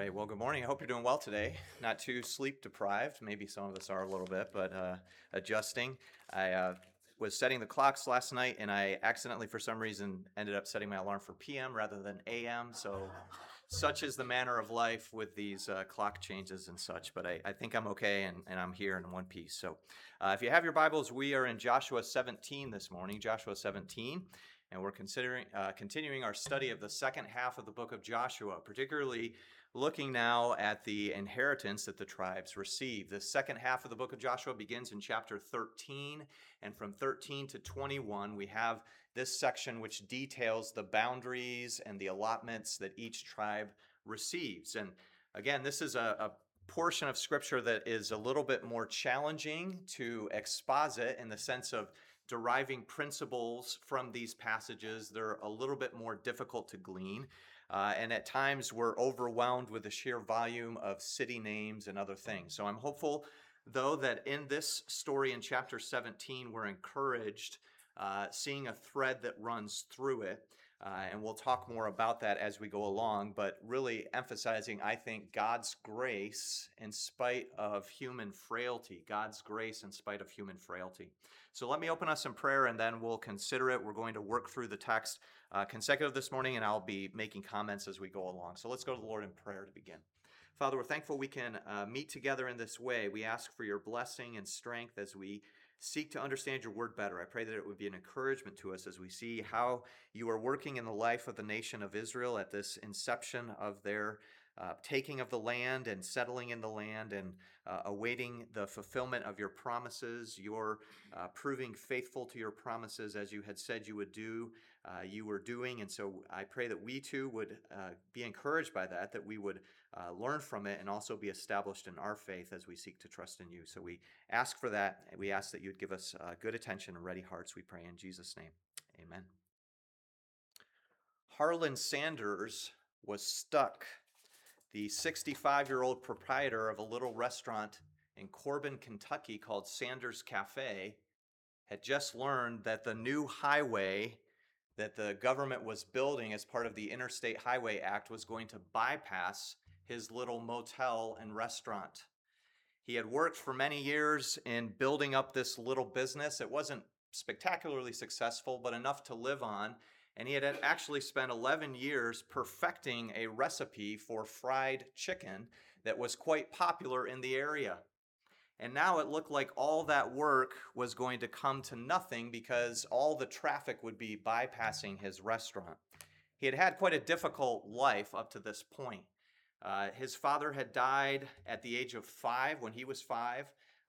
right. Well, good morning. I hope you're doing well today. Not too sleep deprived. Maybe some of us are a little bit, but adjusting. I was setting the clocks last night, and I accidentally, for some reason, ended up setting my alarm for PM rather than AM. So, such is the manner of life with these clock changes and such. But I think I'm okay, and I'm here in one piece. So, if you have your Bibles, we are in Joshua 17 this morning. Joshua 17. And we're continuing our study of the second half of the book of Joshua, particularly looking now at the inheritance that the tribes receive. The second half of the book of Joshua begins in chapter 13, and from 13 to 21, we have this section which details the boundaries and the allotments that each tribe receives. And again, this is a portion of scripture that is a little bit more challenging to exposit in the sense of deriving principles from these passages. They're a little bit more difficult to glean. And at times we're overwhelmed with the sheer volume of city names and other things. So I'm hopeful, though, that in this story in chapter 17, we're encouraged seeing a thread that runs through it. And we'll talk more about that as we go along, but really emphasizing, I think, God's grace in spite of human frailty. God's grace in spite of human frailty. So let me open us in prayer, and then we'll consider it. We're going to work through the text consecutive this morning, and I'll be making comments as we go along. So let's go to the Lord in prayer to begin. Father, we're thankful we can meet together in this way. We ask for your blessing and strength as we seek to understand your word better. I pray that it would be an encouragement to us as we see how you are working in the life of the nation of Israel at this inception of their taking of the land and settling in the land and awaiting the fulfillment of your promises, your proving faithful to your promises as you had said you would do, you were doing. And so I pray that we too would be encouraged by that, that we would learn from it and also be established in our faith as we seek to trust in you. So we ask for that. We ask that you would give us good attention and ready hearts, we pray in Jesus' name. Amen. Harlan Sanders was stuck. The 65-year-old proprietor of a little restaurant in Corbin, Kentucky called Sanders Cafe had just learned that the new highway that the government was building as part of the Interstate Highway Act was going to bypass his little motel and restaurant. He had worked for many years in building up this little business. It wasn't spectacularly successful, but enough to live on. And he had actually spent 11 years perfecting a recipe for fried chicken that was quite popular in the area. And now it looked like all that work was going to come to nothing because all the traffic would be bypassing his restaurant. He had had quite a difficult life up to this point. His father had died at the age of 5 when he was 5.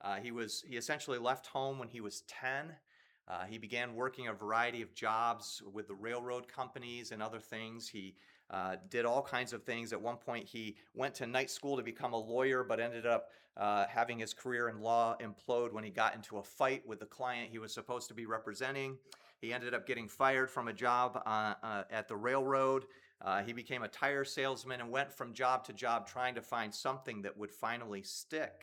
He essentially left home when he was 10. He began working a variety of jobs with the railroad companies and other things. He did all kinds of things. At one point, he went to night school to become a lawyer, but ended up having his career in law implode when he got into a fight with the client he was supposed to be representing. He ended up getting fired from a job at the railroad. He became a tire salesman and went from job to job trying to find something that would finally stick.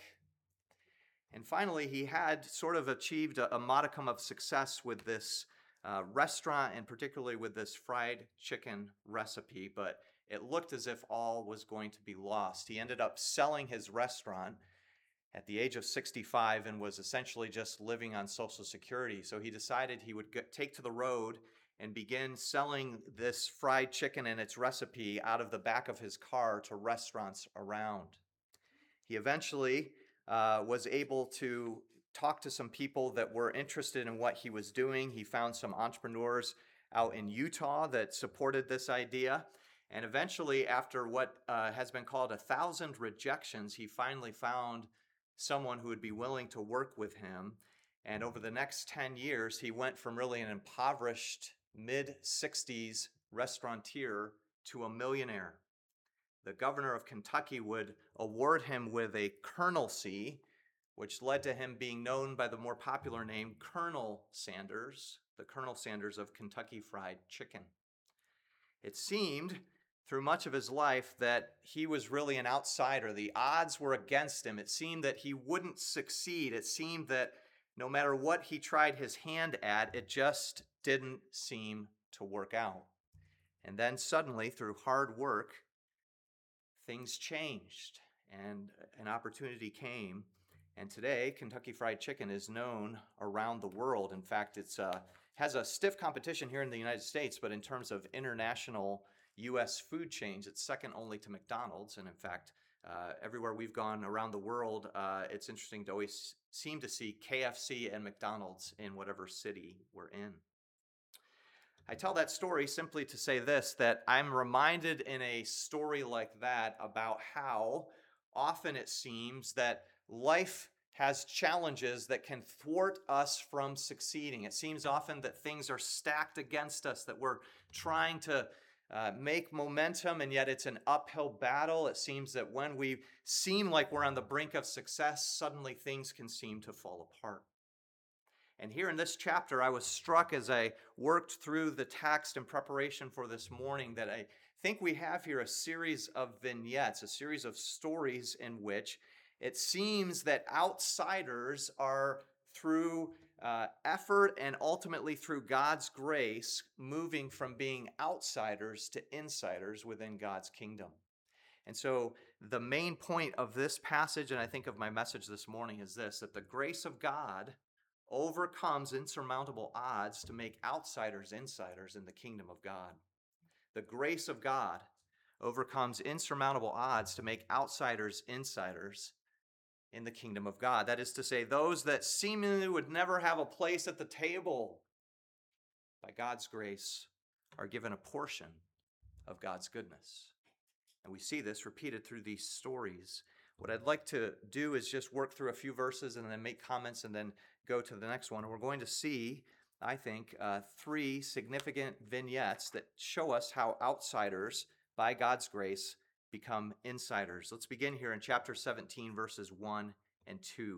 And finally, he had sort of achieved a modicum of success with this restaurant, and particularly with this fried chicken recipe, but it looked as if all was going to be lost. He ended up selling his restaurant at the age of 65 and was essentially just living on Social Security. So he decided he would take to the road and begin selling this fried chicken and its recipe out of the back of his car to restaurants around. He eventually was able to talk to some people that were interested in what he was doing. He found some entrepreneurs out in Utah that supported this idea. And eventually, after what has been called 1,000 rejections, he finally found someone who would be willing to work with him. And over the next 10 years, he went from really an impoverished mid-60s restaurateur to a millionaire. The governor of Kentucky would award him with a colonelcy, which led to him being known by the more popular name Colonel Sanders, the Colonel Sanders of Kentucky Fried Chicken. It seemed through much of his life that he was really an outsider. The odds were against him. It seemed that he wouldn't succeed. It seemed that no matter what he tried his hand at, it just didn't seem to work out. And then suddenly, through hard work, things changed and an opportunity came. And today, Kentucky Fried Chicken is known around the world. In fact, it's has a stiff competition here in the United States, but in terms of international U.S. food chains, it's second only to McDonald's. And in fact, everywhere we've gone around the world, it's interesting to always seem to see KFC and McDonald's in whatever city we're in. I tell that story simply to say this, that I'm reminded in a story like that about how often it seems that life has challenges that can thwart us from succeeding. It seems often that things are stacked against us, that we're trying to make momentum, and yet it's an uphill battle. It seems that when we seem like we're on the brink of success, suddenly things can seem to fall apart. And here in this chapter, I was struck as I worked through the text in preparation for this morning that I think we have here a series of vignettes, a series of stories in which it seems that outsiders are, through effort and ultimately through God's grace, moving from being outsiders to insiders within God's kingdom. And so the main point of this passage, and I think of my message this morning, is this, that the grace of God overcomes insurmountable odds to make outsiders insiders in the kingdom of God. The grace of God overcomes insurmountable odds to make outsiders insiders in the kingdom of God. That is to say, those that seemingly would never have a place at the table, by God's grace, are given a portion of God's goodness. And we see this repeated through these stories. What I'd like to do is just work through a few verses and then make comments and then go to the next one. We're going to see, I think, three significant vignettes that show us how outsiders, by God's grace, become insiders. Let's begin here in chapter 17, verses 1 and 2.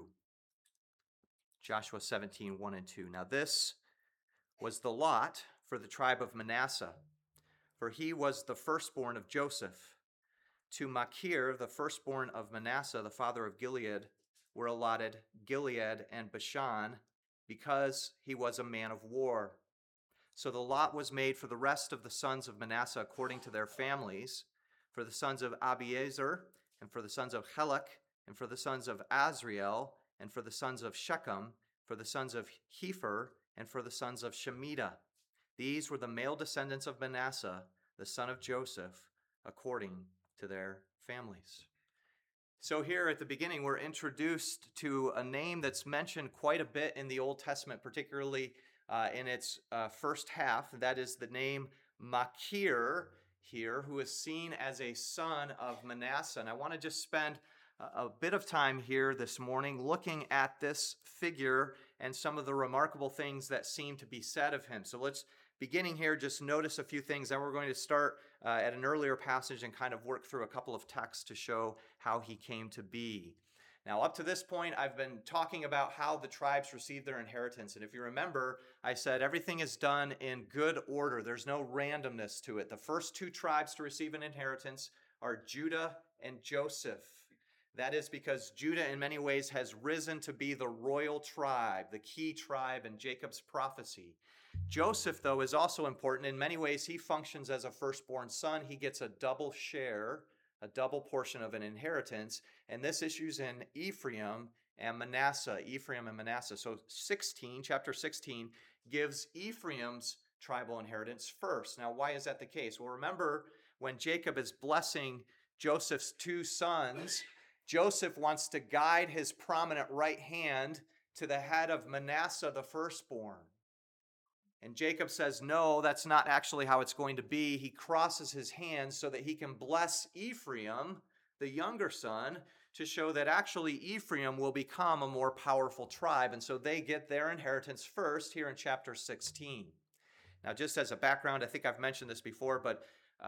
Joshua 17, 1 and 2. Now this was the lot for the tribe of Manasseh, for he was the firstborn of Joseph. To Machir, the firstborn of Manasseh, the father of Gilead, were allotted Gilead and Bashan, because he was a man of war. So the lot was made for the rest of the sons of Manasseh according to their families, for the sons of Abiezer, and for the sons of Helek, and for the sons of Azriel, and for the sons of Shechem, for the sons of Hepher, and for the sons of Shemitah. These were the male descendants of Manasseh, the son of Joseph, according to their families. So here at the beginning, we're introduced to a name that's mentioned quite a bit in the Old Testament, particularly in its first half. That is the name Machir here, who is seen as a son of Manasseh. And I want to just spend a bit of time here this morning looking at this figure and some of the remarkable things that seem to be said of him. So let's, beginning here, just notice a few things. Then we're going to start at an earlier passage and kind of work through a couple of texts to show how he came to be. Now, up to this point, I've been talking about how the tribes receive their inheritance. And if you remember, I said everything is done in good order. There's no randomness to it. The first two tribes to receive an inheritance are Judah and Joseph. That is because Judah in many ways has risen to be the royal tribe, the key tribe in Jacob's prophecy. Joseph, though, is also important. In many ways, he functions as a firstborn son. He gets a double share, a double portion of an inheritance. And this issues in Ephraim and Manasseh. So chapter 16 gives Ephraim's tribal inheritance first. Now, why is that the case? Well, remember when Jacob is blessing Joseph's two sons, Joseph wants to guide his prominent right hand to the head of Manasseh, the firstborn. And Jacob says, no, that's not actually how it's going to be. He crosses his hands so that he can bless Ephraim, the younger son, to show that actually Ephraim will become a more powerful tribe. And so they get their inheritance first here in chapter 16. Now, just as a background, I think I've mentioned this before, but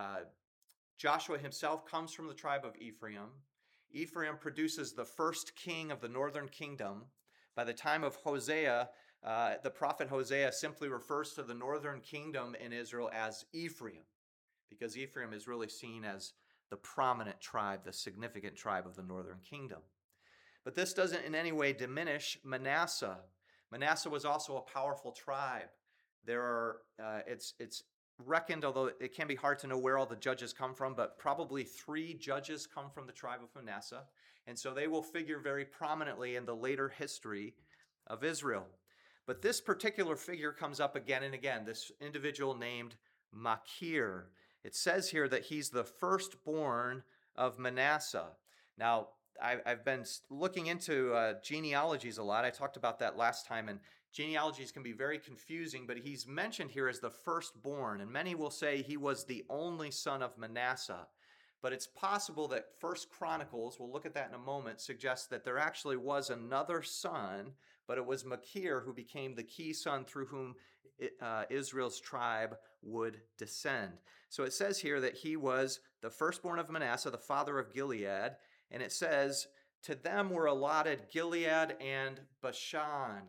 Joshua himself comes from the tribe of Ephraim. Ephraim produces the first king of the northern kingdom. By the time of Hosea, the prophet Hosea simply refers to the northern kingdom in Israel as Ephraim, because Ephraim is really seen as the prominent tribe, the significant tribe of the northern kingdom. But this doesn't in any way diminish Manasseh. Manasseh was also a powerful tribe. It's reckoned, although it can be hard to know where all the judges come from, but probably 3 judges come from the tribe of Manasseh. And so they will figure very prominently in the later history of Israel. But this particular figure comes up again and again, this individual named Machir. It says here that he's the firstborn of Manasseh. Now, I've been looking into genealogies a lot. I talked about that last time, and genealogies can be very confusing, but he's mentioned here as the firstborn, and many will say he was the only son of Manasseh. But it's possible that First Chronicles, we'll look at that in a moment, suggests that there actually was another son, but it was Machir who became the key son through whom Israel's tribe would descend. So it says here that he was the firstborn of Manasseh, the father of Gilead, and it says, to them were allotted Gilead and Bashan,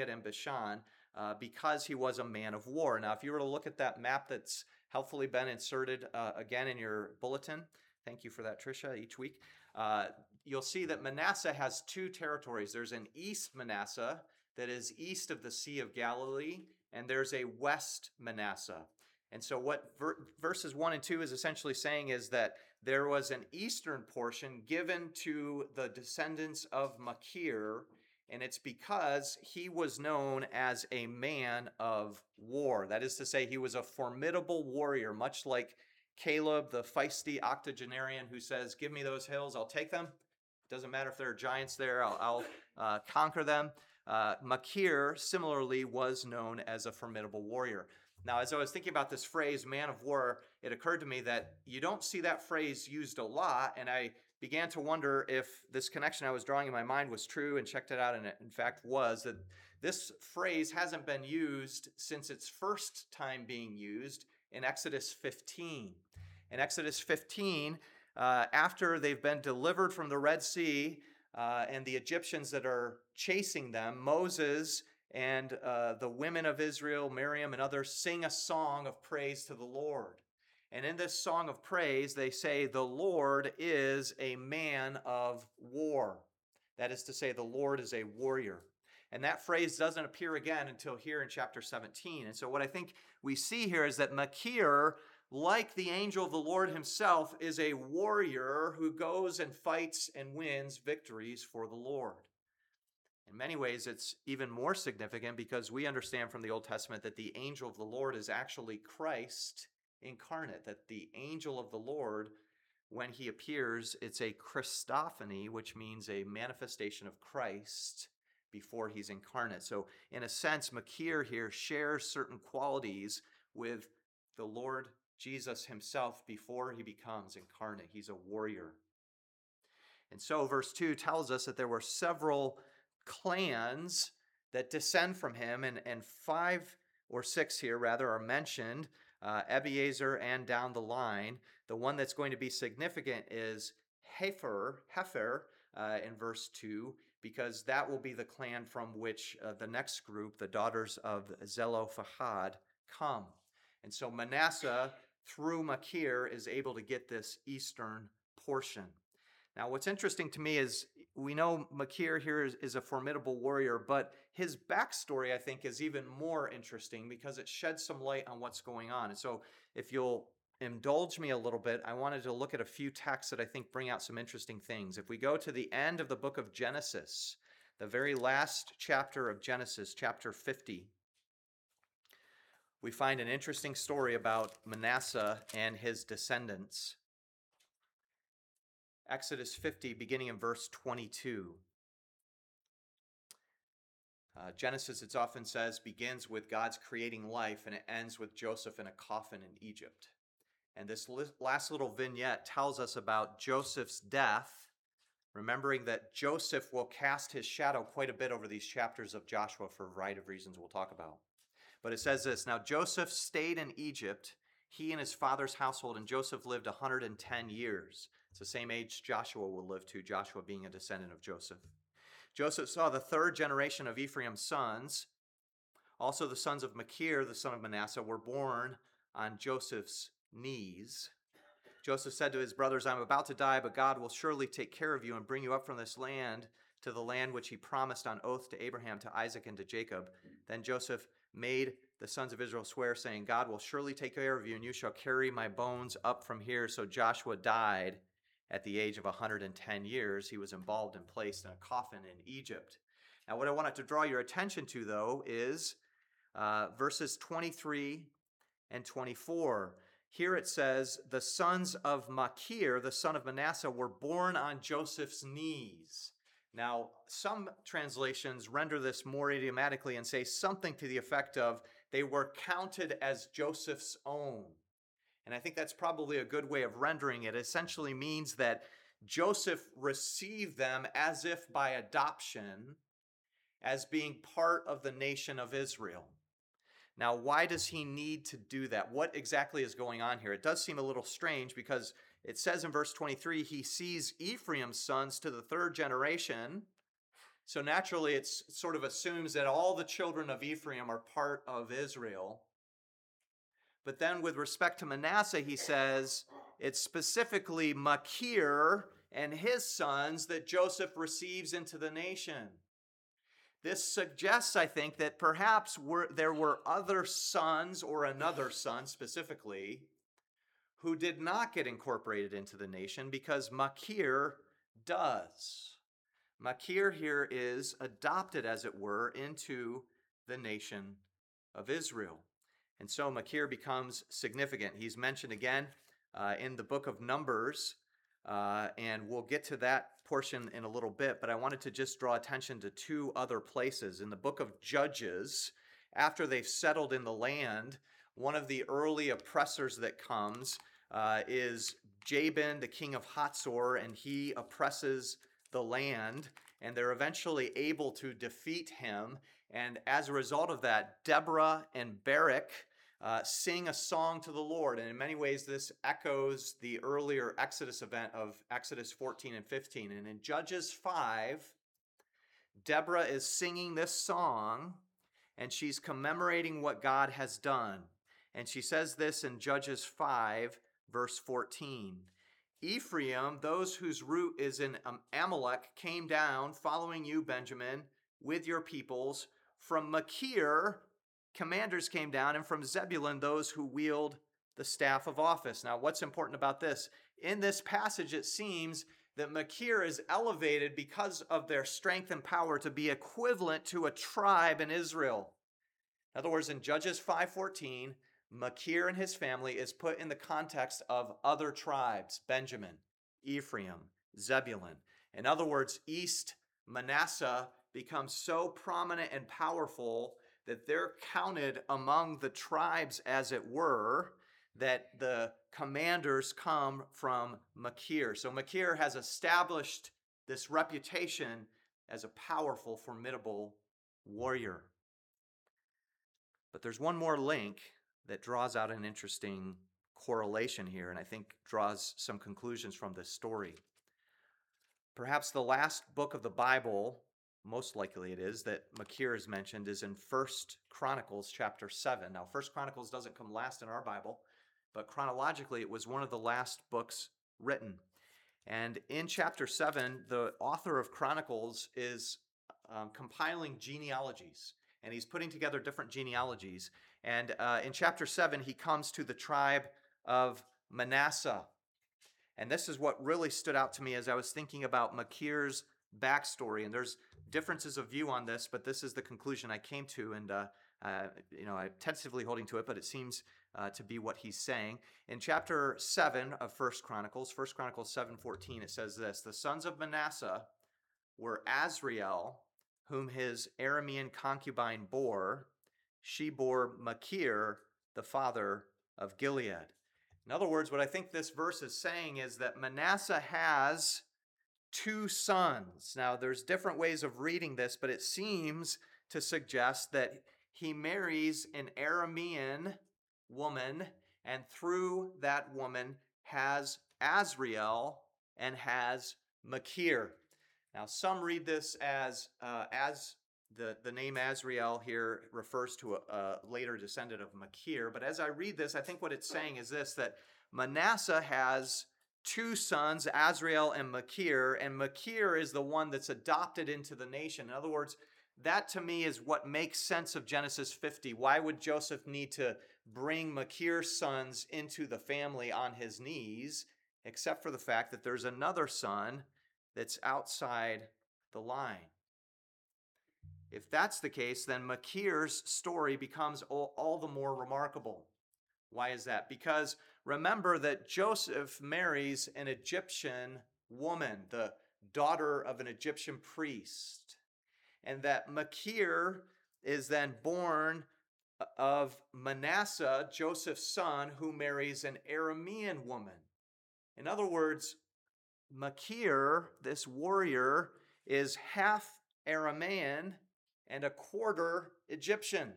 because he was a man of war. Now, if you were to look at that map that's helpfully been inserted again in your bulletin, thank you for that, Tricia, each week, you'll see that Manasseh has 2 territories. There's an East Manasseh that is east of the Sea of Galilee, and there's a West Manasseh. And so what verses 1 and 2 is essentially saying is that there was an eastern portion given to the descendants of Machir, and it's because he was known as a man of war. That is to say, he was a formidable warrior, much like Caleb, the feisty octogenarian who says, give me those hills, I'll take them. Doesn't matter if there are giants there, I'll conquer them. Machir, similarly, was known as a formidable warrior. Now, as I was thinking about this phrase, man of war, it occurred to me that you don't see that phrase used a lot, and I began to wonder if this connection I was drawing in my mind was true, and checked it out, and it in fact was, that this phrase hasn't been used since its first time being used in Exodus 15. In Exodus 15, after they've been delivered from the Red Sea and the Egyptians that are chasing them, Moses and the women of Israel, Miriam and others, sing a song of praise to the Lord. And in this song of praise, they say, the Lord is a man of war. That is to say, the Lord is a warrior. And that phrase doesn't appear again until here in chapter 17. And so what I think we see here is that Machir, like the angel of the Lord himself, is a warrior who goes and fights and wins victories for the Lord. In many ways, it's even more significant because we understand from the Old Testament that the angel of the Lord is actually Christ incarnate, that the angel of the Lord, when he appears, it's a Christophany, which means a manifestation of Christ before he's incarnate. So in a sense, Machir here shares certain qualities with the Lord Jesus himself before he becomes incarnate. He's a warrior. And so verse 2 tells us that there were several clans that descend from him, and 5 or 6 here rather are mentioned, Abiezer and down the line. The one that's going to be significant is Hepher in verse 2, because that will be the clan from which the next group, the daughters of Zelophehad, come. And so Manasseh, through Machir, is able to get this eastern portion. Now, what's interesting to me is we know Machir here is a formidable warrior, but his backstory, I think, is even more interesting because it sheds some light on what's going on. And so if you'll indulge me a little bit, I wanted to look at a few texts that I think bring out some interesting things. If we go to the end of the book of Genesis, the very last chapter of Genesis, chapter 50, we find an interesting story about Manasseh and his descendants. Exodus 50, beginning in verse 22. Genesis, it's often says, begins with God's creating life, and it ends with Joseph in a coffin in Egypt. And this last little vignette tells us about Joseph's death, remembering that Joseph will cast his shadow quite a bit over these chapters of Joshua for a variety of reasons we'll talk about. But it says this, now Joseph stayed in Egypt, he and his father's household, and Joseph lived 110 years. It's the same age Joshua will live to, Joshua being a descendant of Joseph. Joseph saw the 3rd generation of Ephraim's sons. Also the sons of Machir, the son of Manasseh, were born on Joseph's knees. Joseph said to his brothers, I'm about to die, but God will surely take care of you and bring you up from this land to the land which he promised on oath to Abraham, to Isaac, and to Jacob. Then Joseph made the sons of Israel swear, saying, God will surely take care of you, and you shall carry my bones up from here. So Joshua died at the age of 110 years. He was embalmed and placed in a coffin in Egypt. Now, what I wanted to draw your attention to, though, is verses 23 and 24. Here it says, the sons of Machir, the son of Manasseh, were born on Joseph's knees. Now, some translations render this more idiomatically and say something to the effect of, they were counted as Joseph's own. And I think that's probably a good way of rendering it. It essentially means that Joseph received them as if by adoption, as being part of the nation of Israel. Now, why does he need to do that? What exactly is going on here? It does seem a little strange because it says in verse 23, he sees Ephraim's sons to the third generation. So naturally, it sort of assumes that all the children of Ephraim are part of Israel. But then with respect to Manasseh, he says it's specifically Machir and his sons that Joseph receives into the nation. This suggests, I think, that perhaps there were other sons, or another son specifically, who did not get incorporated into the nation because Machir does. Machir here is adopted, as it were, into the nation of Israel. And so Machir becomes significant. He's mentioned again in the book of Numbers, and we'll get to that portion in a little bit, but I wanted to just draw attention to two other places. In the book of Judges, after they've settled in the land, one of the early oppressors that comes is Jabin, the king of Hatzor, and he oppresses the land, and they're eventually able to defeat him. And as a result of that, Deborah and Barak sing a song to the Lord. And in many ways, this echoes the earlier Exodus event of Exodus 14 and 15. And in Judges 5, Deborah is singing this song, and she's commemorating what God has done. And she says this in Judges 5, verse 14. Ephraim, those whose root is in Amalek, came down, following you, Benjamin, with your peoples. From Machir, commanders came down, and from Zebulun, those who wield the staff of office. Now, what's important about this? In this passage, it seems that Machir is elevated because of their strength and power to be equivalent to a tribe in Israel. In other words, in Judges 5:14, Machir and his family is put in the context of other tribes: Benjamin, Ephraim, Zebulun. In other words, East Manasseh becomes so prominent and powerful that they're counted among the tribes, as it were, that the commanders come from Machir. So Machir has established this reputation as a powerful, formidable warrior. But there's one more link that draws out an interesting correlation here, and I think draws some conclusions from this story. Perhaps the last book of the Bible, most likely it is, that Machir is mentioned is in 1 Chronicles chapter 7. Now, 1 Chronicles doesn't come last in our Bible, but chronologically it was one of the last books written. And in chapter 7, the author of Chronicles is compiling genealogies, and he's putting together different genealogies. And in chapter 7, he comes to the tribe of Manasseh. And this is what really stood out to me as I was thinking about Machir's backstory. And there's differences of view on this, but this is the conclusion I came to. And, I'm tentatively holding to it, but it seems to be what he's saying. In chapter 7 of 1 Chronicles 7:14, it says this: the sons of Manasseh were Azriel, whom his Aramean concubine bore. She bore Machir, the father of Gilead. In other words, what I think this verse is saying is that Manasseh has two sons. Now, there's different ways of reading this, but it seems to suggest that he marries an Aramean woman, and through that woman has Azriel and has Machir. Now, some read this as the name Azriel here refers to a later descendant of Machir. But as I read this, I think what it's saying is this: that Manasseh has two sons, Azriel and Machir is the one that's adopted into the nation. In other words, that to me is what makes sense of Genesis 50. Why would Joseph need to bring Machir's sons into the family on his knees, except for the fact that there's another son that's outside the line? If that's the case, then Machir's story becomes all the more remarkable. Why is that? Because remember that Joseph marries an Egyptian woman, the daughter of an Egyptian priest, and that Machir is then born of Manasseh, Joseph's son, who marries an Aramean woman. In other words, Machir, this warrior, is half Aramean and a quarter Egyptian.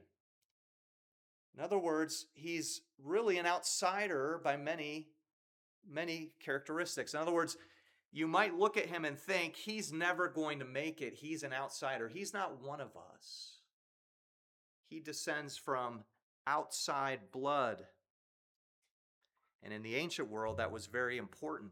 In other words, he's really an outsider by many characteristics. In other words, you might look at him and think he's never going to make it. He's an outsider. He's not one of us. He descends from outside blood. And in the ancient world, that was very important.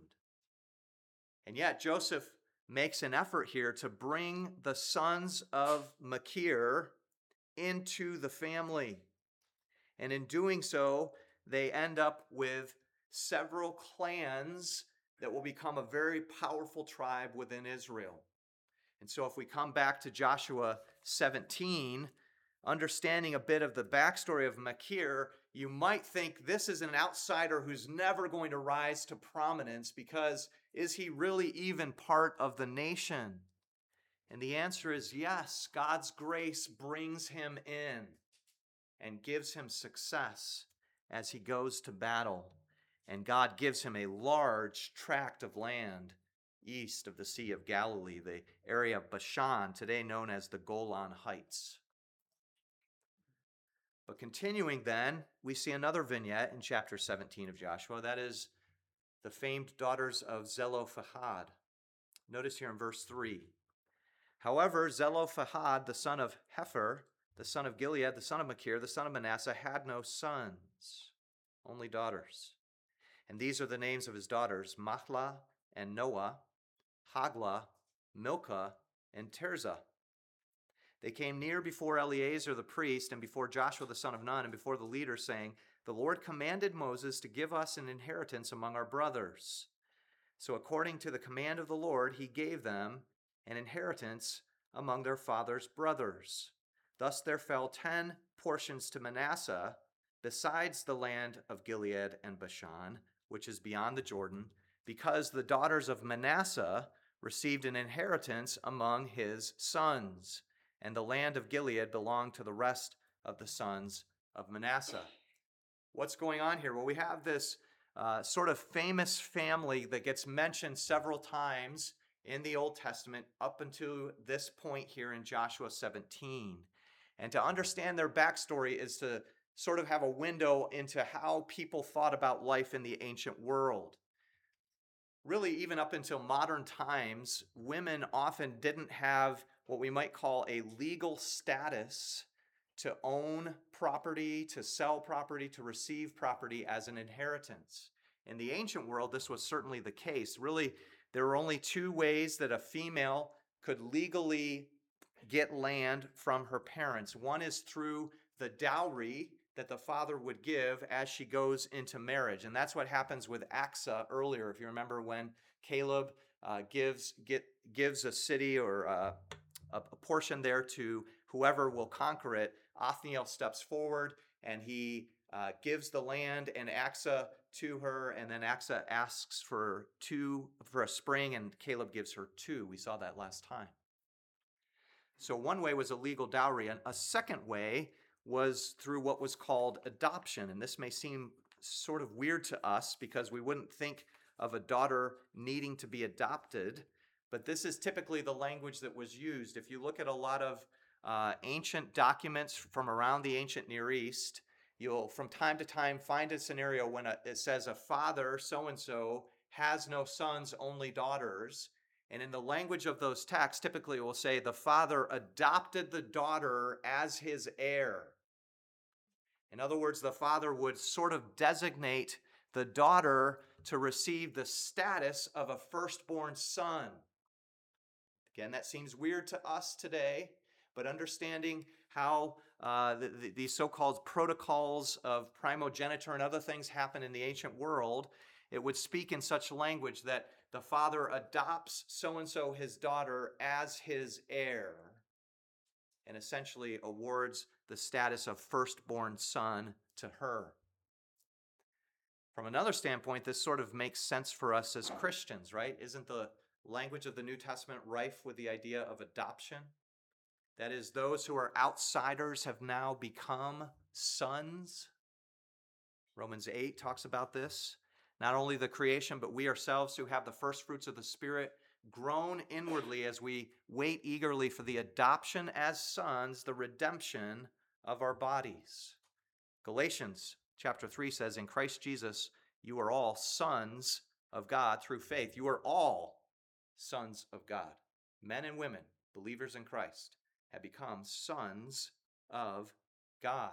And yet, Joseph makes an effort here to bring the sons of Machir into the family. And in doing so, they end up with several clans that will become a very powerful tribe within Israel. And so if we come back to Joshua 17, understanding a bit of the backstory of Machir, you might think this is an outsider who's never going to rise to prominence, because is he really even part of the nation? And the answer is yes. God's grace brings him in and gives him success as he goes to battle. And God gives him a large tract of land east of the Sea of Galilee, the area of Bashan, today known as the Golan Heights. But continuing then, we see another vignette in chapter 17 of Joshua. That is the famed daughters of Zelophehad. Notice here in verse 3. However, Zelophehad, the son of Hepher, the son of Gilead, the son of Machir, the son of Manasseh, had no sons, only daughters. And these are the names of his daughters, Mahlah and Noah, Haglah, Milcah, and Tirzah. They came near before Eleazar the priest and before Joshua the son of Nun and before the leaders, saying, "The Lord commanded Moses to give us an inheritance among our brothers." So according to the command of the Lord, he gave them an inheritance among their father's brothers. Thus there fell 10 portions to Manasseh, besides the land of Gilead and Bashan, which is beyond the Jordan, because the daughters of Manasseh received an inheritance among his sons, and the land of Gilead belonged to the rest of the sons of Manasseh. What's going on here? Well, we have this sort of famous family that gets mentioned several times in the Old Testament up until this point here in Joshua 17. And to understand their backstory is to sort of have a window into how people thought about life in the ancient world. Really, even up until modern times, women often didn't have what we might call a legal status to own property, to sell property, to receive property as an inheritance. In the ancient world, this was certainly the case. Really, there were only two ways that a female could legally get land from her parents. One is through the dowry that the father would give as she goes into marriage. And that's what happens with Achsah earlier. If you remember when Caleb gives a city or a portion there to whoever will conquer it, Othniel steps forward and he gives the land and Achsah to her, and then Achsah asks for a spring, and Caleb gives her 2. We saw that last time. So one way was a legal dowry, and a second way was through what was called adoption. And this may seem sort of weird to us because we wouldn't think of a daughter needing to be adopted, but this is typically the language that was used. If you look at a lot of ancient documents from around the ancient Near East, you'll from time to time find a scenario when it says a father so-and-so has no sons, only daughters. And in the language of those texts, typically it will say the father adopted the daughter as his heir. In other words, the father would sort of designate the daughter to receive the status of a firstborn son. Again, that seems weird to us today, but understanding how these so-called protocols of primogeniture and other things happen in the ancient world, it would speak in such language that the father adopts so-and-so, his daughter, as his heir, and essentially awards the status of firstborn son to her. From another standpoint, this sort of makes sense for us as Christians, right? Isn't the language of the New Testament rife with the idea of adoption? That is, those who are outsiders have now become sons. Romans 8 talks about this. Not only the creation, but we ourselves who have the first fruits of the Spirit groan inwardly as we wait eagerly for the adoption as sons, the redemption of our bodies. Galatians chapter 3 says, in Christ Jesus, you are all sons of God through faith. You are all sons of God. Men and women, believers in Christ, have become sons of God.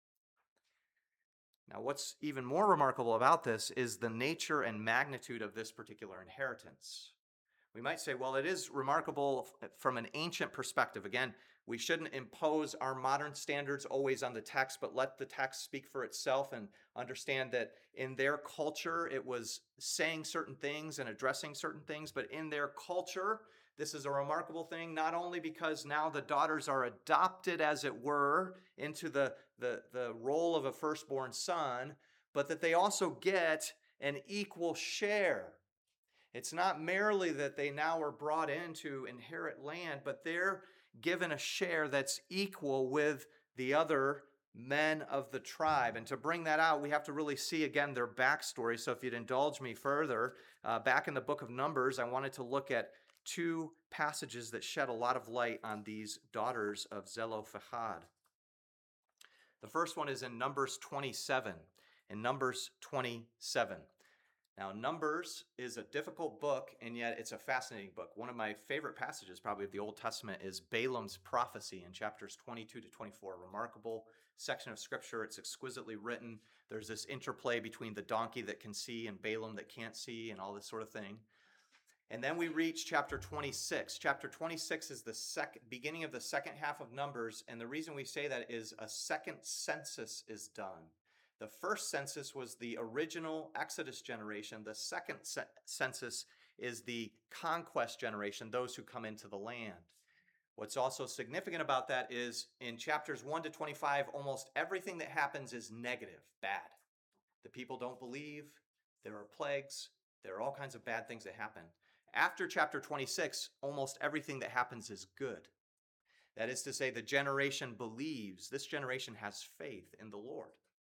Now, what's even more remarkable about this is the nature and magnitude of this particular inheritance. We might say, well, it is remarkable from an ancient perspective. Again, we shouldn't impose our modern standards always on the text, but let the text speak for itself and understand that in their culture, it was saying certain things and addressing certain things. But in their culture, this is a remarkable thing, not only because now the daughters are adopted, as it were, into the role of a firstborn son, but that they also get an equal share. It's not merely that they now are brought in to inherit land, but they're given a share that's equal with the other men of the tribe. And to bring that out, we have to really see again their backstory. So if you'd indulge me further, back in the book of Numbers, I wanted to look at two passages that shed a lot of light on these daughters of Zelophehad. The first one is in Numbers 27. In Numbers 27. Now, Numbers is a difficult book, and yet it's a fascinating book. One of my favorite passages, probably of the Old Testament, is Balaam's prophecy in chapters 22 to 24. A remarkable section of Scripture. It's exquisitely written. There's this interplay between the donkey that can see and Balaam that can't see and all this sort of thing. And then we reach chapter 26. Chapter 26 is the beginning of the second half of Numbers, and the reason we say that is a second census is done. The first census was the original Exodus generation. The second census is the conquest generation, those who come into the land. What's also significant about that is in chapters 1 to 25, almost everything that happens is negative, bad. The people don't believe, there are plagues, there are all kinds of bad things that happen. After chapter 26, almost everything that happens is good. That is to say, the generation believes, this generation has faith in the Lord.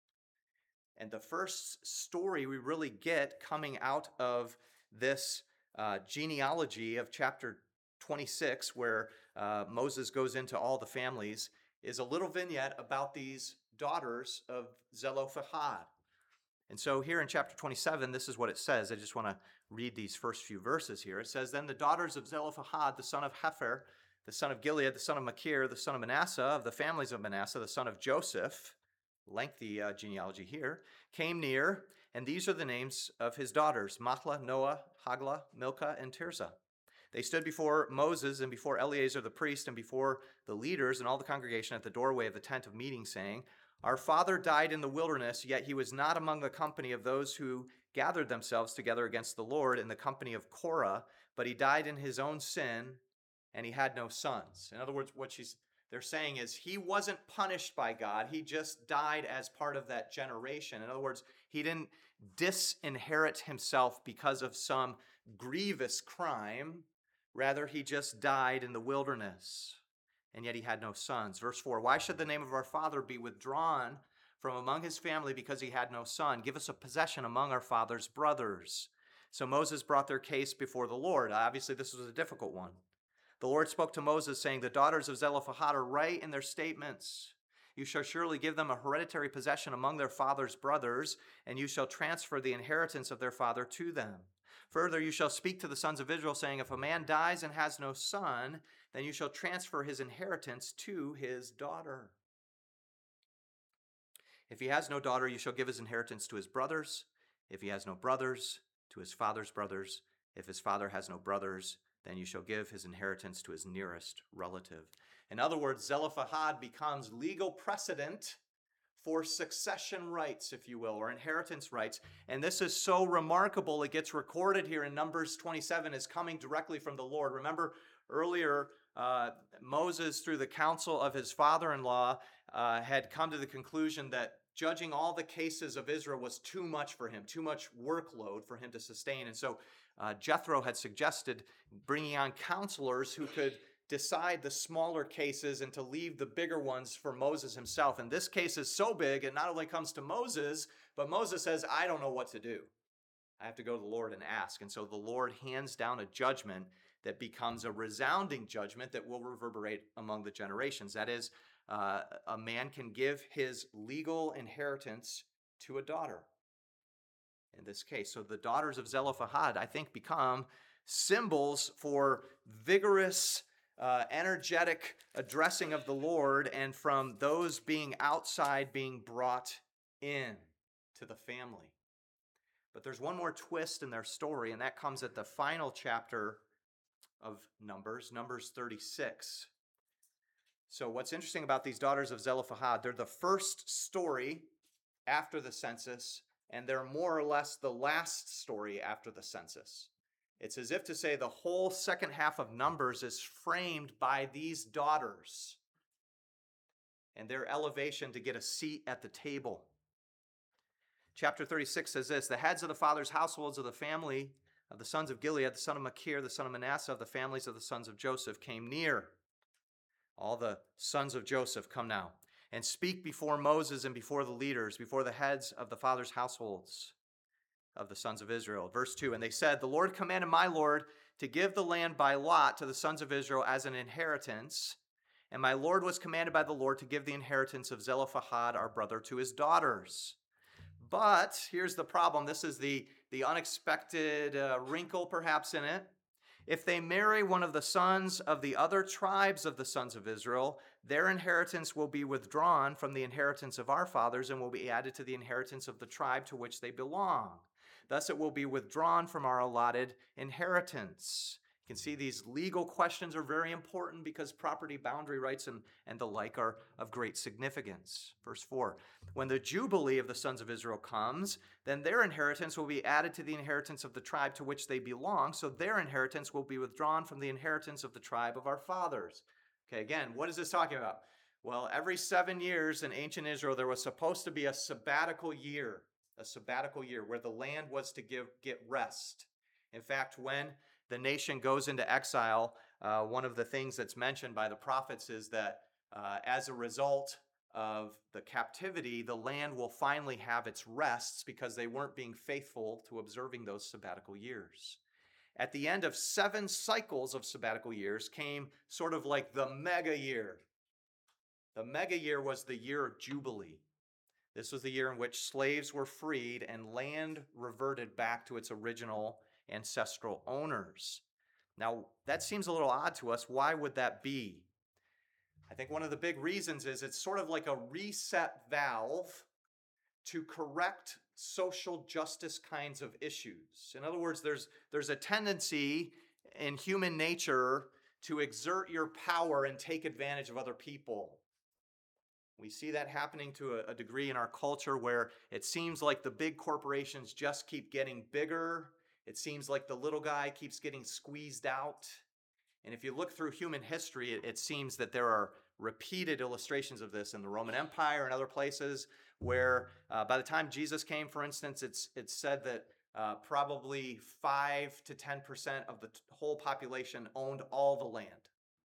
And the first story we really get coming out of this genealogy of chapter 26, where Moses goes into all the families, is a little vignette about these daughters of Zelophehad. And so here in chapter 27, this is what it says. I just want to read these first few verses here. It says, then the daughters of Zelophehad, the son of Hepher, the son of Gilead, the son of Machir, the son of Manasseh, of the families of Manasseh, the son of Joseph, lengthy genealogy here, came near, and these are the names of his daughters, Mahlah, Noah, Haglah, Milcah, and Tirzah. They stood before Moses and before Eleazar the priest and before the leaders and all the congregation at the doorway of the tent of meeting, saying, our father died in the wilderness, yet he was not among the company of those who gathered themselves together against the Lord in the company of Korah, but he died in his own sin, and he had no sons. In other words, what they're saying is he wasn't punished by God. He just died as part of that generation. In other words, he didn't disinherit himself because of some grievous crime. Rather, he just died in the wilderness, and yet he had no sons. Verse 4, why should the name of our father be withdrawn from among his family because he had no son? Give us a possession among our father's brothers. So Moses brought their case before the Lord. Obviously, this was a difficult one. The Lord spoke to Moses, saying, the daughters of Zelophehad are right in their statements. You shall surely give them a hereditary possession among their father's brothers, and you shall transfer the inheritance of their father to them. Further, you shall speak to the sons of Israel, saying, if a man dies and has no son, then you shall transfer his inheritance to his daughter. If he has no daughter, you shall give his inheritance to his brothers. If he has no brothers, to his father's brothers. If his father has no brothers, then you shall give his inheritance to his nearest relative. In other words, Zelophehad becomes legal precedent for succession rights, if you will, or inheritance rights. And this is so remarkable, it gets recorded here in Numbers 27 as coming directly from the Lord. Remember earlier, Moses, through the counsel of his father-in-law, had come to the conclusion that judging all the cases of Israel was too much for him, too much workload for him to sustain. And so Jethro had suggested bringing on counselors who could decide the smaller cases and to leave the bigger ones for Moses himself. And this case is so big, it not only comes to Moses, but Moses says, I don't know what to do. I have to go to the Lord and ask. And so the Lord hands down a judgment that becomes a resounding judgment that will reverberate among the generations. That is, a man can give his legal inheritance to a daughter. In this case, so the daughters of Zelophehad, I think, become symbols for vigorous, energetic addressing of the Lord, and from those being outside being brought in to the family. But there's one more twist in their story, and that comes at the final chapter of Numbers, Numbers 36. So what's interesting about these daughters of Zelophehad, they're the first story after the census, and they're more or less the last story after the census. It's as if to say the whole second half of Numbers is framed by these daughters and their elevation to get a seat at the table. Chapter 36 says this: the heads of the fathers' households of the family of the sons of Gilead, the son of Machir, the son of Manasseh, of the families of the sons of Joseph, came near. All the sons of Joseph come now and speak before Moses and before the leaders, before the heads of the fathers' households of the sons of Israel. Verse 2, and they said, the Lord commanded my Lord to give the land by lot to the sons of Israel as an inheritance, and my Lord was commanded by the Lord to give the inheritance of Zelophehad, our brother, to his daughters. But here's the problem. This is the unexpected wrinkle perhaps in it. If they marry one of the sons of the other tribes of the sons of Israel, their inheritance will be withdrawn from the inheritance of our fathers and will be added to the inheritance of the tribe to which they belong. Thus it will be withdrawn from our allotted inheritance. You can see these legal questions are very important because property boundary rights and the like are of great significance. Verse 4, when the Jubilee of the sons of Israel comes, then their inheritance will be added to the inheritance of the tribe to which they belong, so their inheritance will be withdrawn from the inheritance of the tribe of our fathers. Okay, again, what is this talking about? Well, every 7 years in ancient Israel, there was supposed to be a sabbatical year where the land was to get rest. In fact, when the nation goes into exile, one of the things that's mentioned by the prophets is that as a result of the captivity, the land will finally have its rests because they weren't being faithful to observing those sabbatical years. At the end of 7 cycles of sabbatical years came sort of like the mega year. The mega year was the year of Jubilee. This was the year in which slaves were freed and land reverted back to its original ancestral owners. Now, that seems a little odd to us. Why would that be? I think one of the big reasons is it's sort of like a reset valve to correct social justice kinds of issues. In other words, there's a tendency in human nature to exert your power and take advantage of other people. We see that happening to a degree in our culture where it seems like the big corporations just keep getting bigger. It seems like the little guy keeps getting squeezed out. And if you look through human history, it seems that there are repeated illustrations of this in the Roman Empire and other places where by the time Jesus came, for instance, it's said that probably 5 to 10% of the whole population owned all the land.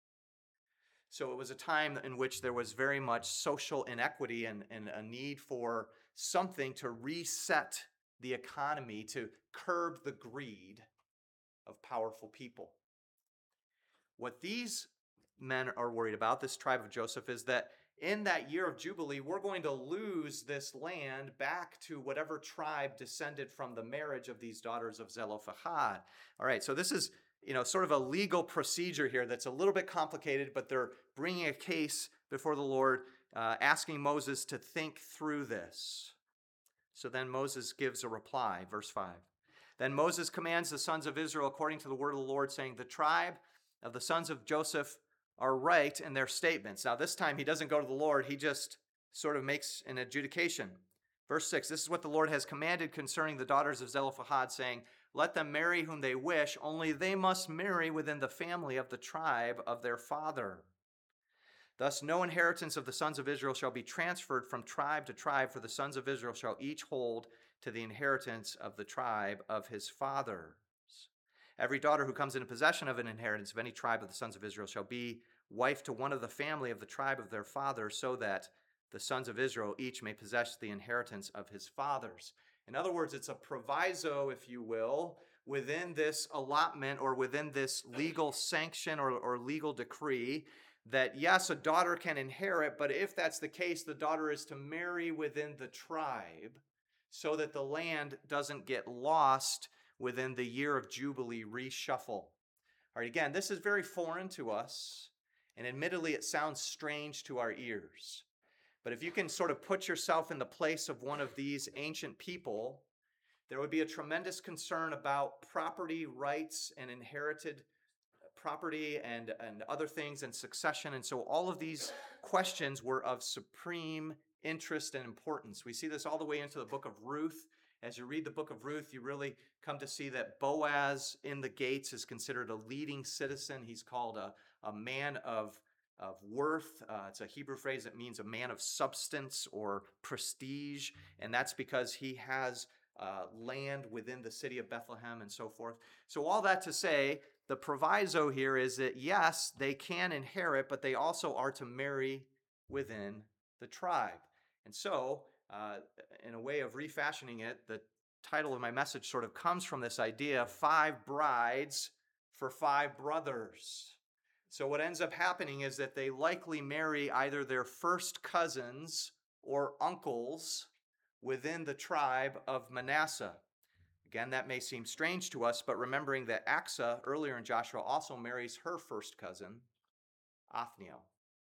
So it was a time in which there was very much social inequity and a need for something to reset the economy, to curb the greed of powerful people. What these men are worried about, this tribe of Joseph, is that in that year of Jubilee, we're going to lose this land back to whatever tribe descended from the marriage of these daughters of Zelophehad. All right, so this is sort of a legal procedure here that's a little bit complicated, but they're bringing a case before the Lord, asking Moses to think through this. So then Moses gives a reply, verse 5. Then Moses commands the sons of Israel according to the word of the Lord, saying, the tribe of the sons of Joseph are right in their statements. Now, this time he doesn't go to the Lord, he just sort of makes an adjudication. Verse 6, this is what the Lord has commanded concerning the daughters of Zelophehad, saying, let them marry whom they wish, only they must marry within the family of the tribe of their father. Thus no inheritance of the sons of Israel shall be transferred from tribe to tribe, for the sons of Israel shall each hold to the inheritance of the tribe of his fathers. Every daughter who comes into possession of an inheritance of any tribe of the sons of Israel shall be wife to one of the family of the tribe of their father, so that the sons of Israel each may possess the inheritance of his fathers. In other words, it's a proviso, if you will, within this allotment or within this legal sanction or legal decree that, yes, a daughter can inherit, but if that's the case, the daughter is to marry within the tribe so that the land doesn't get lost within the year of Jubilee reshuffle. All right, again, this is very foreign to us, and admittedly, it sounds strange to our ears. But if you can sort of put yourself in the place of one of these ancient people, there would be a tremendous concern about property rights and inherited property and other things and succession. And so all of these questions were of supreme interest and importance. We see this all the way into the book of Ruth. As you read the book of Ruth, you really come to see that Boaz in the gates is considered a leading citizen. He's called a man of worth. It's a Hebrew phrase that means a man of substance or prestige, and that's because he has land within the city of Bethlehem and so forth. So all that to say, the proviso here is that yes, they can inherit, but they also are to marry within the tribe. And so, in a way of refashioning it, the title of my message sort of comes from this idea of 5 brides for 5 brothers. So what ends up happening is that they likely marry either their first cousins or uncles within the tribe of Manasseh. Again, that may seem strange to us, but remembering that Achsah earlier in Joshua also marries her first cousin, Othniel.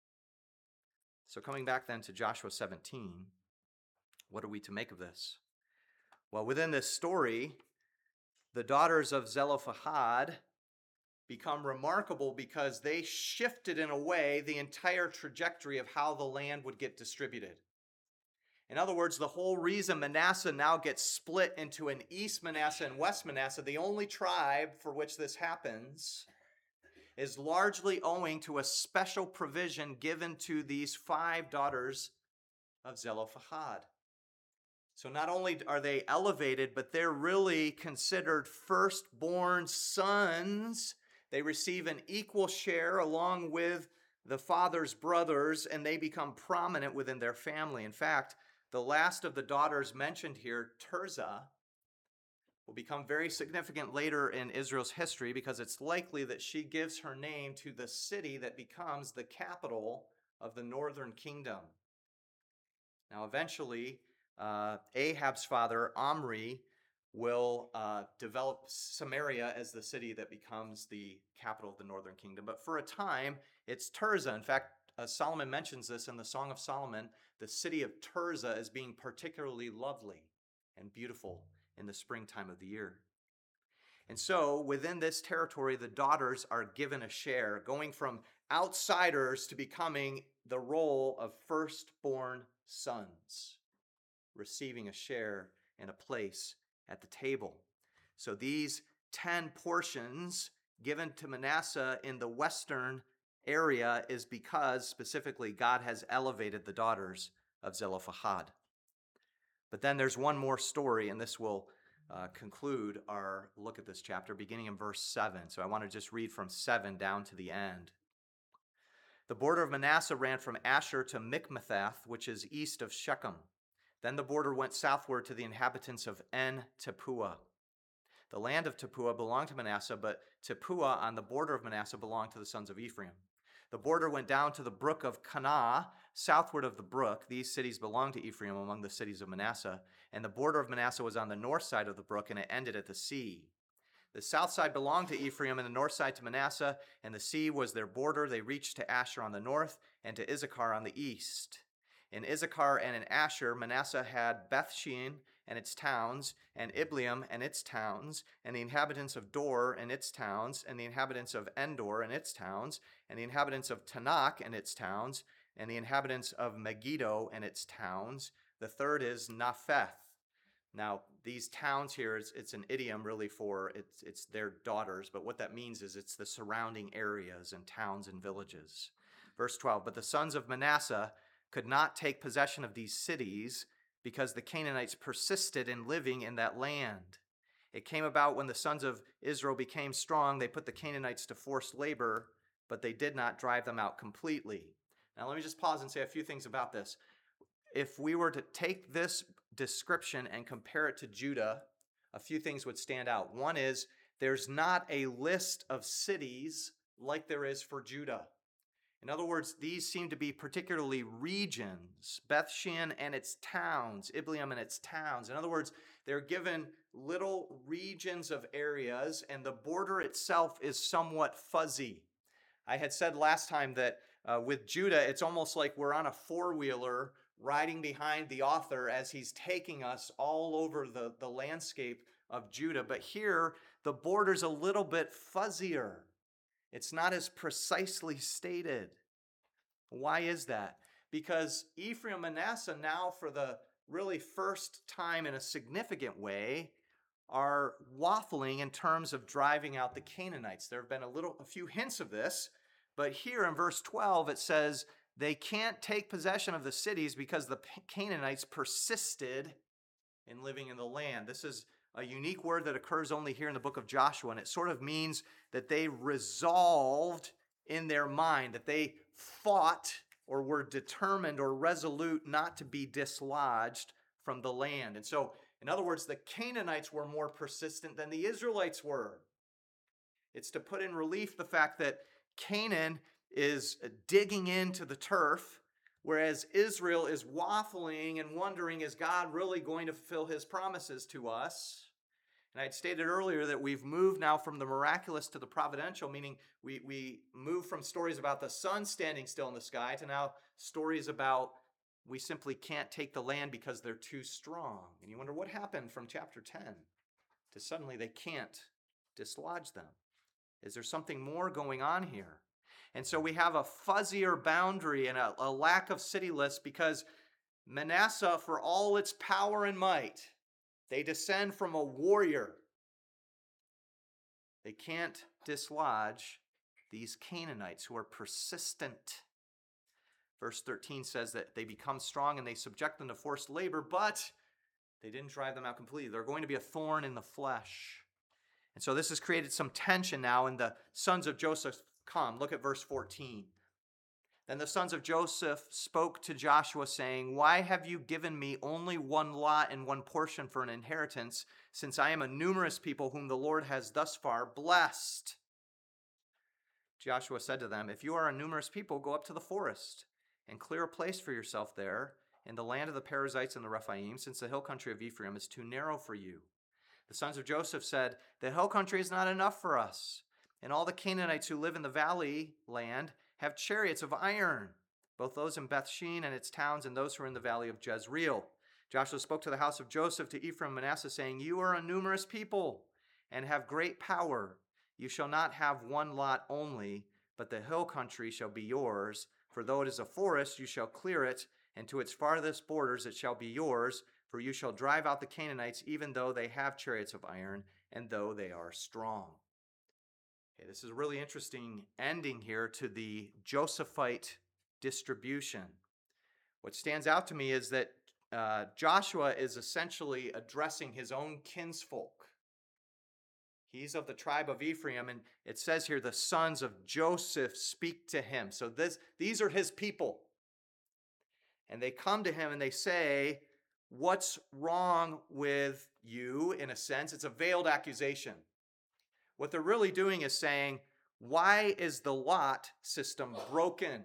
So coming back then to Joshua 17, what are we to make of this? Well, within this story, the daughters of Zelophehad become remarkable because they shifted in a way the entire trajectory of how the land would get distributed. In other words, the whole reason Manasseh now gets split into an East Manasseh and West Manasseh, the only tribe for which this happens, is largely owing to a special provision given to these 5 daughters of Zelophehad. So not only are they elevated, but they're really considered firstborn sons. They receive an equal share along with the father's brothers, and they become prominent within their family. In fact, the last of the daughters mentioned here, Tirzah, will become very significant later in Israel's history because it's likely that she gives her name to the city that becomes the capital of the northern kingdom. Now, eventually, Ahab's father, Omri, will develop Samaria as the city that becomes the capital of the northern kingdom. But for a time, it's Tirzah. In fact, Solomon mentions this in the Song of Solomon, the city of Tirzah as being particularly lovely and beautiful in the springtime of the year. And so within this territory, the daughters are given a share, going from outsiders to becoming the role of firstborn sons, receiving a share and a place at the table. So these 10 portions given to Manasseh in the western area is because specifically God has elevated the daughters of Zelophehad. But then there's one more story, and this will conclude our look at this chapter beginning in verse 7. So I want to just read from 7 down to the end. The border of Manasseh ran from Asher to Mikmethath, which is east of Shechem. Then the border went southward to the inhabitants of En-Tappuah. The land of Tappuah belonged to Manasseh, but Tappuah on the border of Manasseh belonged to the sons of Ephraim. The border went down to the brook of Kanah, southward of the brook. These cities belonged to Ephraim among the cities of Manasseh. And the border of Manasseh was on the north side of the brook, and it ended at the sea. The south side belonged to Ephraim, and the north side to Manasseh, and the sea was their border. They reached to Asher on the north, and to Issachar on the east. In Issachar and in Asher, Manasseh had Bethshean and its towns, and Ibleam and its towns, and the inhabitants of Dor and its towns, and the inhabitants of Endor and its towns, and the inhabitants of Tanakh and its towns, and the inhabitants of Megiddo and its towns. The third is Napheth. Now, these towns here, it's an idiom really for it's their daughters, but what that means is it's the surrounding areas and towns and villages. Verse 12, but the sons of Manasseh could not take possession of these cities because the Canaanites persisted in living in that land. It came about when the sons of Israel became strong, they put the Canaanites to forced labor, but they did not drive them out completely. Now, let me just pause and say a few things about this. If we were to take this description and compare it to Judah, a few things would stand out. One is there's not a list of cities like there is for Judah. In other words, these seem to be particularly regions, Bethshean and its towns, Ibleam and its towns. In other words, they're given little regions of areas, and the border itself is somewhat fuzzy. I had said last time that with Judah, it's almost like we're on a four-wheeler riding behind the author as he's taking us all over the landscape of Judah. But here, the border's a little bit fuzzier. It's not as precisely stated. Why is that? Because Ephraim and Manasseh now, for the really first time in a significant way, are waffling in terms of driving out the Canaanites. There have been a few hints of this, but here in verse 12 it says they can't take possession of the cities because the Canaanites persisted in living in the land. This is a unique word that occurs only here in the book of Joshua, and it sort of means that they resolved in their mind, that they fought or were determined or resolute not to be dislodged from the land. And so, in other words, the Canaanites were more persistent than the Israelites were. It's to put in relief the fact that Canaan is digging into the turf, whereas Israel is waffling and wondering, is God really going to fulfill his promises to us? And I had stated earlier that we've moved now from the miraculous to the providential, meaning we move from stories about the sun standing still in the sky to now stories about we simply can't take the land because they're too strong. And you wonder what happened from chapter 10 to suddenly they can't dislodge them. Is there something more going on here? And so we have a fuzzier boundary and a lack of city lists because Manasseh, for all its power and might, they descend from a warrior. They can't dislodge these Canaanites who are persistent. Verse 13 says that they become strong and they subject them to forced labor, but they didn't drive them out completely. They're going to be a thorn in the flesh. And so this has created some tension now, and the sons of Joseph come. Look at verse 14. Then the sons of Joseph spoke to Joshua, saying, why have you given me only one lot and one portion for an inheritance, since I am a numerous people whom the Lord has thus far blessed? Joshua said to them, if you are a numerous people, go up to the forest and clear a place for yourself there in the land of the Perizzites and the Rephaim, since the hill country of Ephraim is too narrow for you. The sons of Joseph said, the hill country is not enough for us, and all the Canaanites who live in the valley land have chariots of iron, both those in Bethshean and its towns and those who are in the valley of Jezreel. Joshua spoke to the house of Joseph, to Ephraim and Manasseh, saying, you are a numerous people and have great power. You shall not have one lot only, but the hill country shall be yours. For though it is a forest, you shall clear it, and to its farthest borders it shall be yours. For you shall drive out the Canaanites, even though they have chariots of iron, and though they are strong. Okay, this is a really interesting ending here to the Josephite distribution. What stands out to me is that Joshua is essentially addressing his own kinsfolk. He's of the tribe of Ephraim, and it says here, the sons of Joseph speak to him. So these are his people. And they come to him and they say, what's wrong with you, in a sense? It's a veiled accusation. What they're really doing is saying, why is the lot system broken?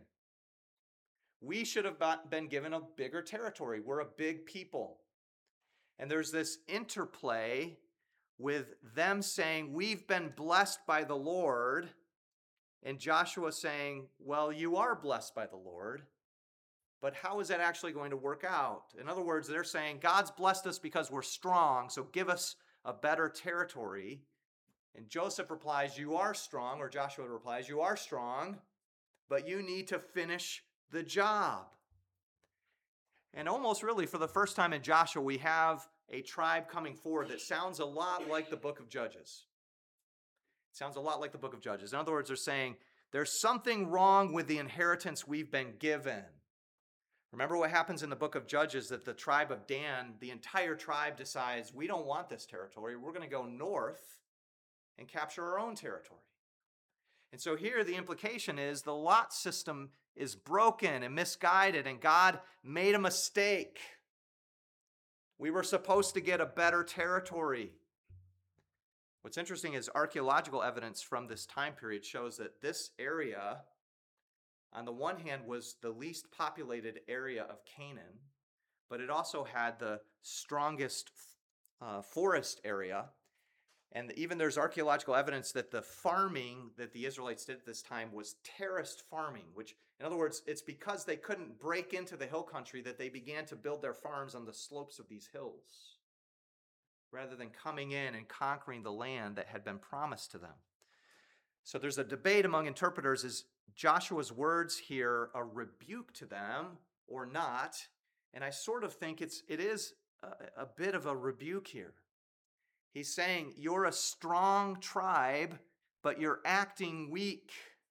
We should have been given a bigger territory. We're a big people. And there's this interplay with them saying, we've been blessed by the Lord, and Joshua saying, well, you are blessed by the Lord, But how is that actually going to work out? In other words, they're saying, God's blessed us because we're strong, so give us a better territory. And Joseph replies, you are strong, or Joshua replies, you are strong, but you need to finish the job. And almost really for the first time in Joshua, we have a tribe coming forward that sounds a lot like the book of Judges. It sounds a lot like the book of Judges. In other words, they're saying, there's something wrong with the inheritance we've been given. Remember what happens in the book of Judges, that the tribe of Dan, the entire tribe decides, we don't want this territory. We're going to go north and capture our own territory. And so here the implication is the lot system is broken and misguided, and God made a mistake. We were supposed to get a better territory. What's interesting is archaeological evidence from this time period shows that this area, on the one hand, was the least populated area of Canaan, but it also had the strongest forest area. And even there's archaeological evidence that the farming that the Israelites did at this time was terraced farming, which, in other words, it's because they couldn't break into the hill country that they began to build their farms on the slopes of these hills, rather than coming in and conquering the land that had been promised to them. So there's a debate among interpreters, is Joshua's words here a rebuke to them or not? And I sort of think it is a bit of a rebuke here. He's saying, you're a strong tribe, but you're acting weak.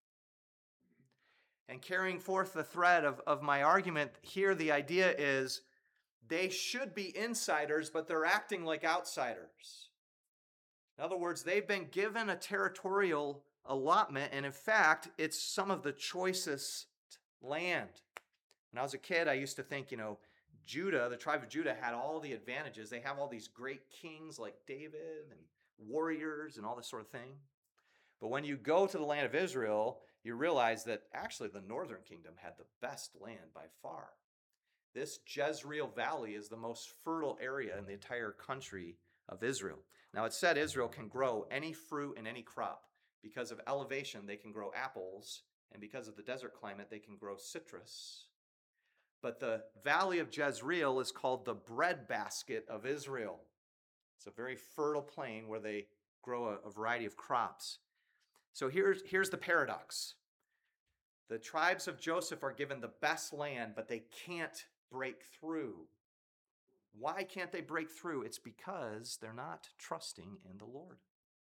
And carrying forth the thread of my argument here, the idea is they should be insiders, but they're acting like outsiders. In other words, they've been given a territorial allotment, and in fact, it's some of the choicest land. When I was a kid, I used to think, Judah, the tribe of Judah, had all the advantages. They have all these great kings like David and warriors and all this sort of thing. But when you go to the land of Israel, you realize that actually the northern kingdom had the best land by far. This Jezreel Valley is the most fertile area in the entire country of Israel. Now, it's said Israel can grow any fruit and any crop. Because of elevation, they can grow apples, and because of the desert climate, they can grow citrus. But the valley of Jezreel is called the breadbasket of Israel. It's a very fertile plain where they grow a variety of crops. So here's the paradox. The tribes of Joseph are given the best land, but they can't break through. Why can't they break through? It's because they're not trusting in the Lord.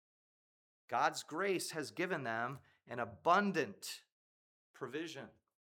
God's grace has given them an abundant provision.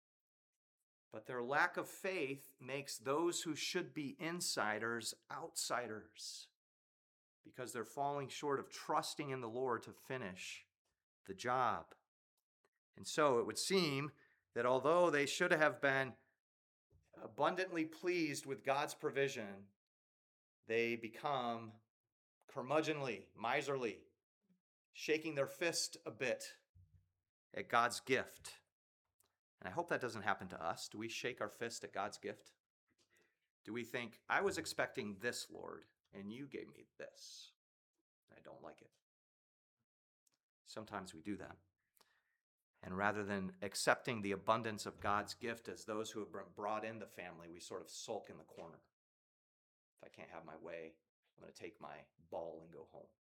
But their lack of faith makes those who should be insiders outsiders, because they're falling short of trusting in the Lord to finish the job. And so it would seem that although they should have been abundantly pleased with God's provision, they become curmudgeonly, miserly, shaking their fist a bit at God's gift. And I hope that doesn't happen to us. Do we shake our fist at God's gift? Do we think, I was expecting this, Lord, and you gave me this? I don't like it. Sometimes we do that. And rather than accepting the abundance of God's gift as those who have been brought in the family, we sort of sulk in the corner. If I can't have my way, I'm going to take my ball and go home.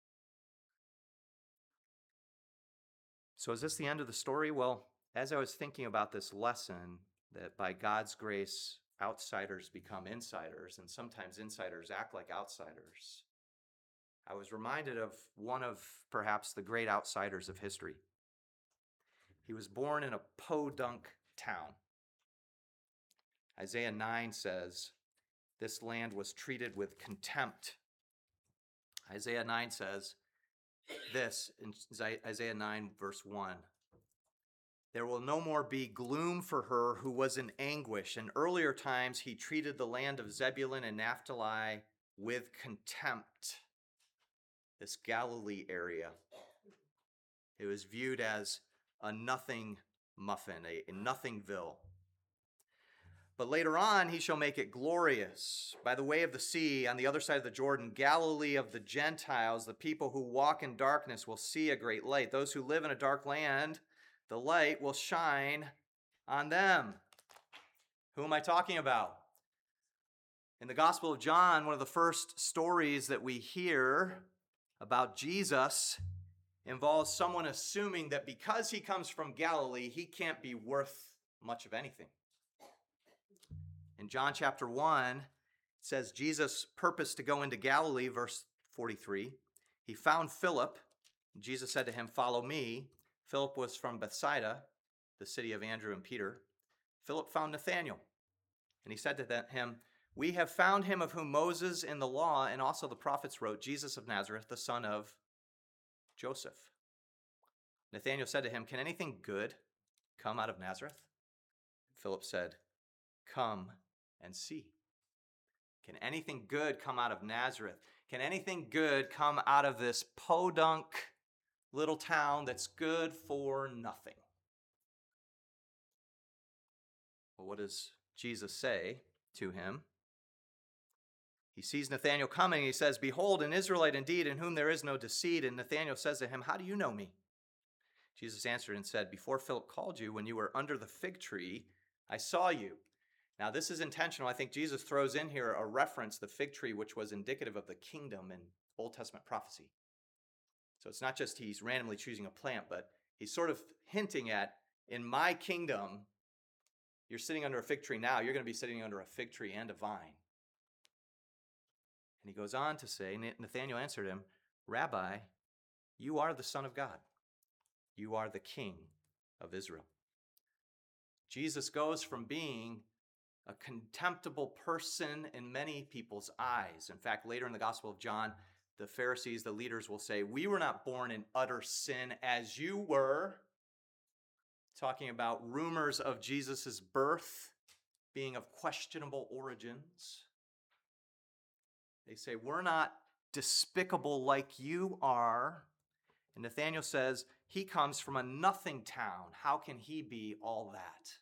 So is this the end of the story? Well, as I was thinking about this lesson, that by God's grace, outsiders become insiders, and sometimes insiders act like outsiders, I was reminded of one of perhaps the great outsiders of history. He was born in a podunk town. Isaiah 9 says, this land was treated with contempt. Isaiah 9 says this in Isaiah 9 verse 1. There will no more be gloom for her who was in anguish. In earlier times, he treated the land of Zebulun and Naphtali with contempt. This Galilee area. It was viewed as a nothing muffin, a nothingville. But later on, he shall make it glorious. By the way of the sea, on the other side of the Jordan, Galilee of the Gentiles, the people who walk in darkness will see a great light. Those who live in a dark land, the light will shine on them. Who am I talking about? In the Gospel of John, one of the first stories that we hear about Jesus involves someone assuming that because he comes from Galilee, he can't be worth much of anything. In John chapter 1, it says Jesus purposed to go into Galilee, verse 43. He found Philip. Jesus said to him, "Follow me." Philip was from Bethsaida, the city of Andrew and Peter. Philip found Nathanael, and he said to him, "We have found him of whom Moses in the law and also the prophets wrote, Jesus of Nazareth, the son of Joseph." Nathanael said to him, "Can anything good come out of Nazareth?" Philip said, "Come and see." Can anything good come out of Nazareth? Can anything good come out of this podunk little town that's good for nothing? Well, what does Jesus say to him? He sees Nathanael coming. He says, "Behold, an Israelite indeed, in whom there is no deceit." And Nathanael says to him, "How do you know me?" Jesus answered and said, "Before Philip called you, when you were under the fig tree, I saw you." Now, this is intentional. I think Jesus throws in here a reference, the fig tree, which was indicative of the kingdom in Old Testament prophecy. So it's not just he's randomly choosing a plant, but he's sort of hinting at, in my kingdom, you're sitting under a fig tree now, you're going to be sitting under a fig tree and a vine. And he goes on to say, Nathanael answered him, "Rabbi, you are the Son of God. You are the King of Israel." Jesus goes from being a contemptible person in many people's eyes. In fact, later in the Gospel of John, the Pharisees, the leaders, will say, "We were not born in utter sin as you were," talking about rumors of Jesus' birth being of questionable origins. They say, "We're not despicable like you are." And Nathanael says, "He comes from a nothing town. How can he be all that?"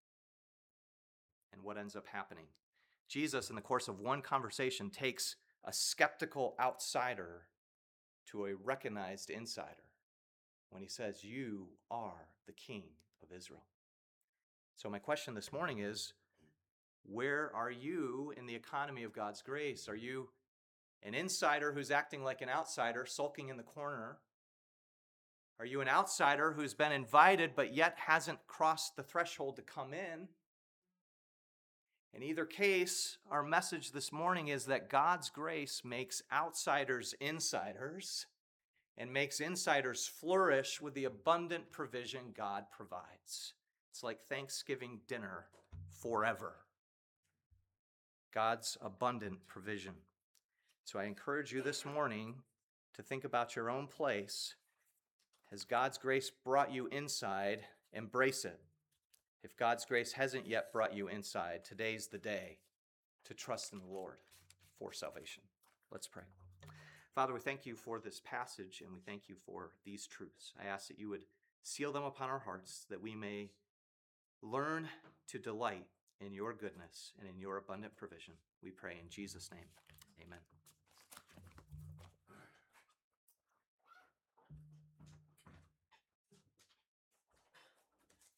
And what ends up happening? Jesus, in the course of one conversation, takes a skeptical outsider to a recognized insider when he says, "You are the King of Israel." So my question this morning is, where are you in the economy of God's grace? Are you an insider who's acting like an outsider, sulking in the corner? Are you an outsider who's been invited but yet hasn't crossed the threshold to come in? In either case, our message this morning is that God's grace makes outsiders insiders and makes insiders flourish with the abundant provision God provides. It's like Thanksgiving dinner forever. God's abundant provision. So I encourage you this morning to think about your own place. Has God's grace brought you inside? Embrace it. If God's grace hasn't yet brought you inside, today's the day to trust in the Lord for salvation. Let's pray. Father, we thank you for this passage and we thank you for these truths. I ask that you would seal them upon our hearts, that we may learn to delight in your goodness and in your abundant provision. We pray in Jesus' name. Amen.